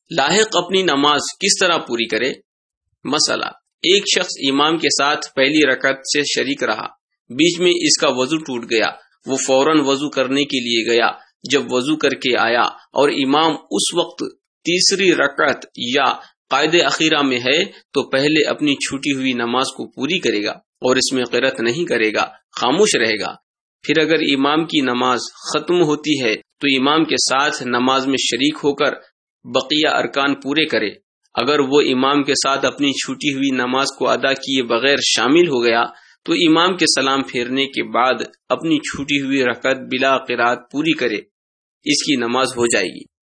लाहिक अपनी नमाज किस तरह पूरी करे? मसला, एक शख्स इमाम के साथ पहली रकअत से शरीक रहा, बीच में इसका वजू टूट गया, वो फौरन वजू करने के लिए गया। जब वजू करके आया और इमाम उस वक्त तीसरी रकअत या कायदे अखीरा में है तो पहले अपनी छूटी हुई नमाज को पूरी करेगा और इसमें क़िरात नहीं करेगा, खामोश रहेगा। फिर अगर इमाम की नमाज खत्म होती है तो इमाम के साथ नमाज में शरीक होकर बकिया अरकान पूरे करे। अगर वो इमाम के साथ अपनी छूटी हुई नमाज को अदा किए बगैर शामिल हो गया तो इमाम के सलाम फेरने के बाद अपनी छूटी हुई रकअत बिला क़िरात पूरी करे, इसकी नमाज हो जाएगी।